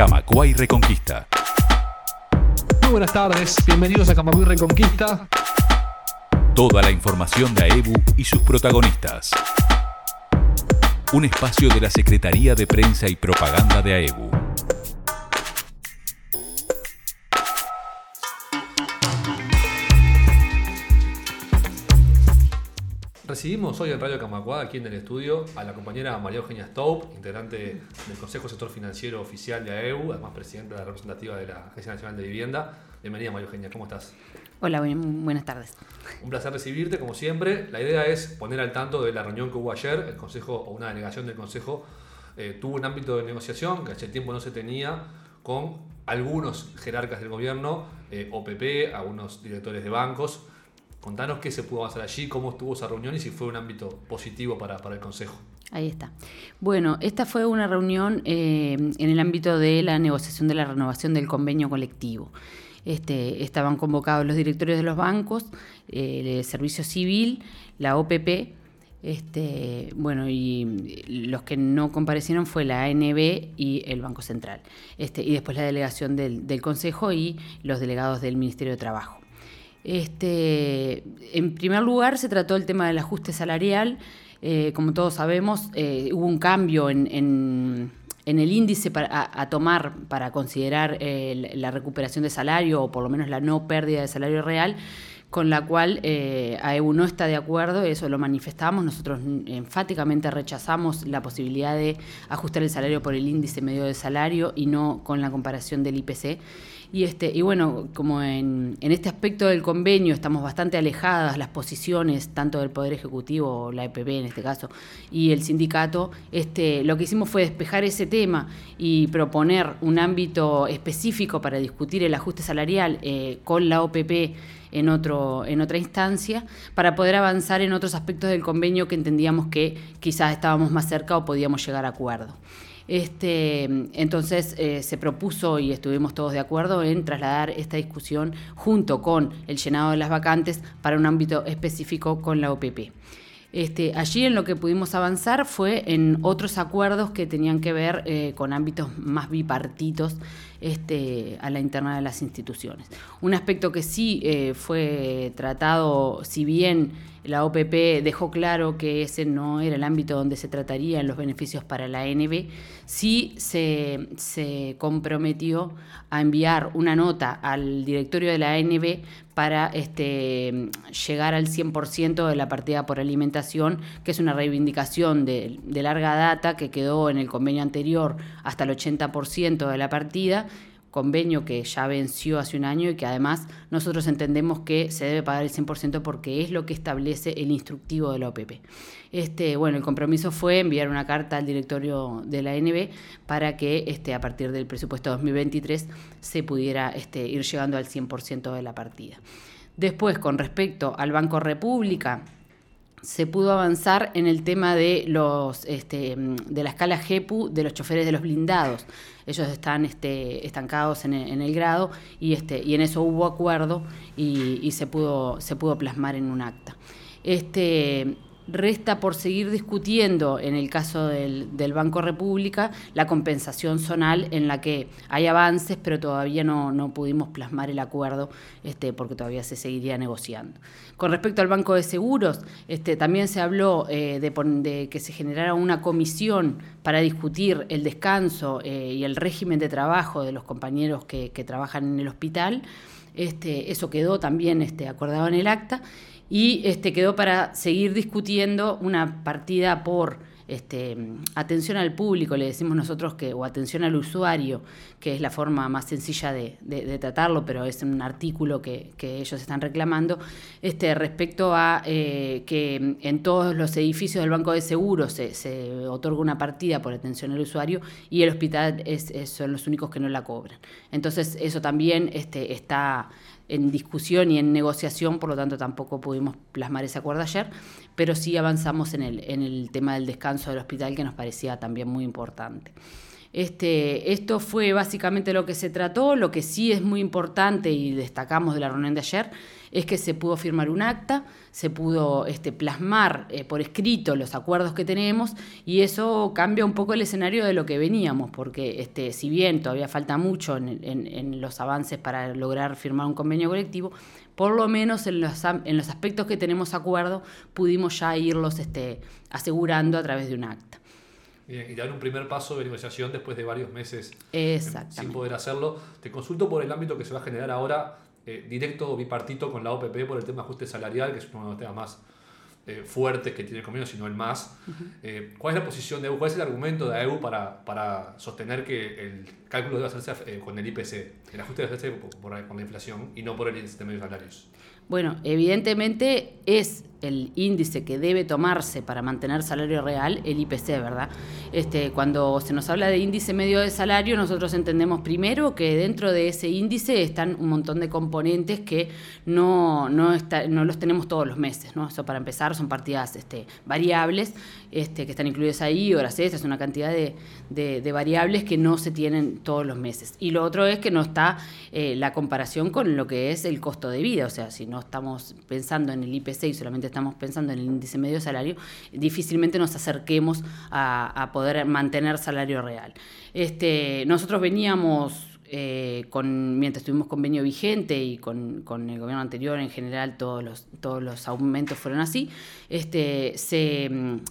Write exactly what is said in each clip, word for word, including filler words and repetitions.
Camacuay Reconquista. Muy buenas tardes, bienvenidos a Camacuay Reconquista. Toda la información de AEBU y sus protagonistas. Un espacio de la Secretaría de Prensa y Propaganda de AEBU. Recibimos hoy en Radio Camacuay, aquí en el estudio, a la compañera María Eugenia Staup, integrante del Consejo Sector Financiero Oficial de AEBU, además presidenta de la representativa de la Agencia Nacional de Vivienda. Bienvenida, María Eugenia, ¿cómo estás? Hola, buen, buenas tardes. Un placer recibirte, como siempre. La idea es poner al tanto de la reunión que hubo ayer. El Consejo, o una delegación del Consejo, eh, tuvo un ámbito de negociación que hace tiempo no se tenía con algunos jerarcas del gobierno, eh, O P P, algunos directores de bancos. Contanos qué se pudo avanzar allí, cómo estuvo esa reunión y si fue un ámbito positivo para, para el Consejo. Ahí está. Bueno, esta fue una reunión eh, en el ámbito de la negociación de la renovación del convenio colectivo. Este, estaban convocados los directorios de los bancos, eh, el Servicio Civil, la O P P, este, bueno, y los que no comparecieron fue la A N B y el Banco Central, este, y después la delegación del, del Consejo y los delegados del Ministerio de Trabajo. Este, en primer lugar, se trató el tema del ajuste salarial. Eh, como todos sabemos, eh, hubo un cambio en, en, en el índice para, a, a tomar para considerar eh, la recuperación de salario, o por lo menos la no pérdida de salario real, con la cual eh, AEBU no está de acuerdo. Eso lo manifestamos. Nosotros enfáticamente rechazamos la posibilidad de ajustar el salario por el índice medio de salario y no con la comparación del I P C. Y, este, y bueno, como en, en este aspecto del convenio estamos bastante alejadas las posiciones, tanto del Poder Ejecutivo, la E P B en este caso, y el sindicato, este, lo que hicimos fue despejar ese tema y proponer un ámbito específico para discutir el ajuste salarial eh, con la O P P en, otro, en otra instancia, para poder avanzar en otros aspectos del convenio que entendíamos que quizás estábamos más cerca o podíamos llegar a acuerdo. Este, entonces eh, se propuso y estuvimos todos de acuerdo en trasladar esta discusión junto con el llenado de las vacantes para un ámbito específico con la O P P. Este, allí en lo que pudimos avanzar fue en otros acuerdos que tenían que ver eh, con ámbitos más bipartitos este, a la interna de las instituciones. Un aspecto que sí eh, fue tratado, si bien la O P P dejó claro que ese no era el ámbito donde se tratarían los beneficios para la A N B, sí se, se comprometió a enviar una nota al directorio de la A N B para este, llegar al cien por ciento de la partida por alimentación, que es una reivindicación de, de larga data que quedó en el convenio anterior hasta el ochenta por ciento de la partida, convenio que ya venció hace un año y que además nosotros entendemos que se debe pagar el cien por ciento porque es lo que establece el instructivo de la O P P. Este, bueno, el compromiso fue enviar una carta al directorio de la A N B para que este, a partir del presupuesto dos mil veintitrés se pudiera este, ir llegando al cien por ciento de la partida. Después, con respecto al Banco República, se pudo avanzar en el tema de los este, de la escala G E P U de los choferes de los blindados. Ellos están este, estancados en el, en el grado y, este, y en eso hubo acuerdo y, y se pudo, se pudo plasmar en un acta. Este, resta por seguir discutiendo, en el caso del, del Banco República, la compensación zonal, en la que hay avances, pero todavía no, no pudimos plasmar el acuerdo este, porque todavía se seguiría negociando. Con respecto al Banco de Seguros, este, también se habló eh, de, de que se generara una comisión para discutir el descanso eh, y el régimen de trabajo de los compañeros que, que trabajan en el hospital. Este, eso quedó también este, acordado en el acta. Y este, quedó para seguir discutiendo una partida por este, atención al público, le decimos nosotros, que o atención al usuario, que es la forma más sencilla de, de, de tratarlo, pero es un artículo que, que ellos están reclamando, este, respecto a eh, que en todos los edificios del Banco de Seguros se, se otorga una partida por atención al usuario y el hospital es, es, son los únicos que no la cobran. Entonces eso también este, está en discusión y en negociación, por lo tanto tampoco pudimos plasmar ese acuerdo ayer, pero sí avanzamos en el, en el tema del descanso del hospital, que nos parecía también muy importante. Este, esto fue básicamente lo que se trató. Lo que sí es muy importante y destacamos de la reunión de ayer es que se pudo firmar un acta, se pudo este, plasmar eh, por escrito los acuerdos que tenemos, y eso cambia un poco el escenario de lo que veníamos, porque este, si bien todavía falta mucho en, en, en los avances para lograr firmar un convenio colectivo, por lo menos en los, en los aspectos que tenemos acuerdo pudimos ya irlos este, asegurando a través de un acta. Bien, y dar un primer paso de negociación después de varios meses sin poder hacerlo. Te consulto por el ámbito que se va a generar ahora, eh, directo o bipartito con la O P P por el tema de ajuste salarial, que es uno de los temas más eh, fuertes que tiene el convenio, sino el más. Uh-huh. Eh, ¿Cuál es la posición de A E U? ¿Cuál es el argumento de A E U para, para sostener que el cálculo debe hacerse eh, con el I P C? El ajuste debe hacerse por, por, por la inflación y no por el índice de medios salarios. Bueno, evidentemente es el índice que debe tomarse para mantener salario real, el I P C, ¿verdad? Este, cuando se nos habla de índice medio de salario, nosotros entendemos primero que dentro de ese índice están un montón de componentes que no, no, está, no los tenemos todos los meses, ¿no? Eso para empezar son partidas este, variables este, que están incluidas ahí, horas extras, una cantidad de, de, de variables que no se tienen todos los meses. Y lo otro es que no está eh, la comparación con lo que es el costo de vida, o sea, si no estamos pensando en el I P C y solamente estamos pensando en el índice medio de salario, difícilmente nos acerquemos a, a poder mantener salario real. Este, nosotros veníamos, eh, con, mientras tuvimos convenio vigente y con, con el gobierno anterior en general todos los, todos los aumentos fueron así, este, se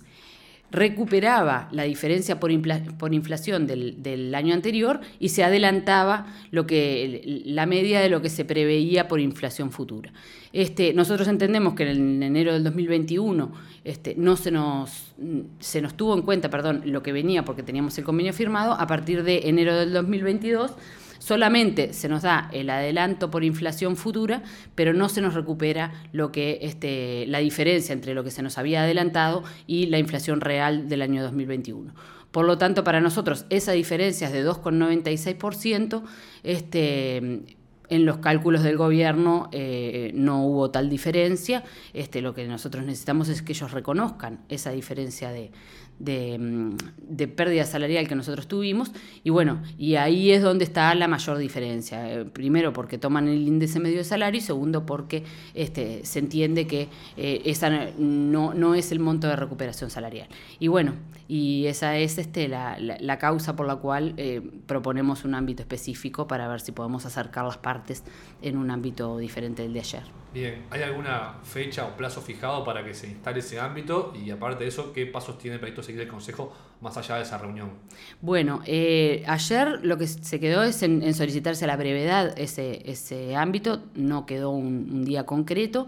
recuperaba la diferencia por, infla, por inflación del, del año anterior y se adelantaba lo que, la media de lo que se preveía por inflación futura. Este, nosotros entendemos que en enero del dos mil veintiuno este, no se nos, se nos tuvo en cuenta perdón, lo que venía porque teníamos el convenio firmado. A partir de enero del dos mil veintidós solamente se nos da el adelanto por inflación futura, pero no se nos recupera lo que este, la diferencia entre lo que se nos había adelantado y la inflación real del año dos mil veintiuno. Por lo tanto, para nosotros esa diferencia es de dos coma noventa y seis por ciento. Este, en los cálculos del gobierno eh, no hubo tal diferencia. Este, lo que nosotros necesitamos es que ellos reconozcan esa diferencia de, de, de pérdida salarial que nosotros tuvimos. Y bueno, y ahí es donde está la mayor diferencia. Eh, primero porque toman el índice medio de salario y segundo porque este, se entiende que eh, esa no, no es el monto de recuperación salarial. Y bueno, y esa es este, la, la, la causa por la cual eh, proponemos un ámbito específico para ver si podemos acercar las partes en un ámbito diferente del de ayer. Bien, ¿hay alguna fecha o plazo fijado para que se instale ese ámbito? Y aparte de eso, ¿qué pasos tiene previsto seguir el Consejo más allá de esa reunión? Bueno, eh, ayer lo que se quedó es en, en solicitarse a la brevedad ese, ese ámbito, no quedó un, un día concreto.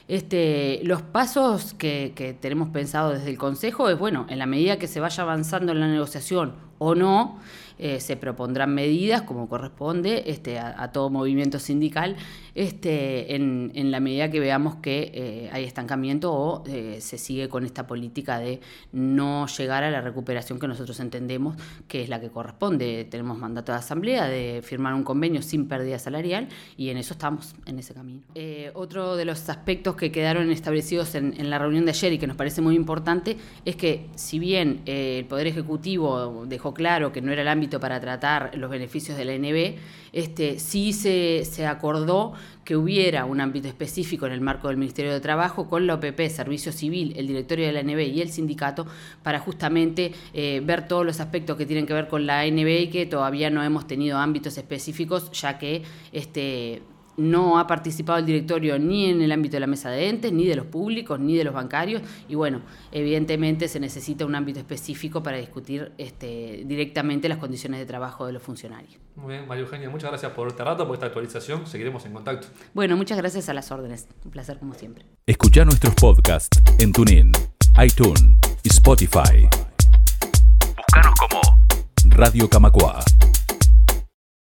Este, los pasos que, que tenemos pensado desde el Consejo es, bueno, en la medida que se vaya avanzando en la negociación o no, eh, se propondrán medidas como corresponde este, a, a todo movimiento sindical este, en, en la medida que veamos que eh, hay estancamiento o eh, se sigue con esta política de no llegar a la recuperación que nosotros entendemos que es la que corresponde. Tenemos mandato de asamblea de firmar un convenio sin pérdida salarial y en eso estamos, en ese camino. Eh, otro de los aspectos que quedaron establecidos en, en la reunión de ayer y que nos parece muy importante es que si bien eh, el Poder Ejecutivo dejó claro que no era el ámbito para tratar los beneficios de la N B, este, sí se, se acordó que hubiera un ámbito específico en el marco del Ministerio de Trabajo con la O P P, Servicio Civil, el directorio de la N B y el sindicato para justamente eh, ver todos los aspectos que tienen que ver con la N B y que todavía no hemos tenido ámbitos específicos, ya que este no ha participado el directorio ni en el ámbito de la mesa de entes, ni de los públicos, ni de los bancarios, y bueno, evidentemente se necesita un ámbito específico para discutir este, directamente las condiciones de trabajo de los funcionarios. Muy bien, María Eugenia, muchas gracias por este rato, por esta actualización, seguiremos en contacto. Bueno, muchas gracias a las órdenes, un placer como siempre. Escuchá nuestros podcasts en TuneIn, iTunes y Spotify. Búscanos como Radio Camacuá.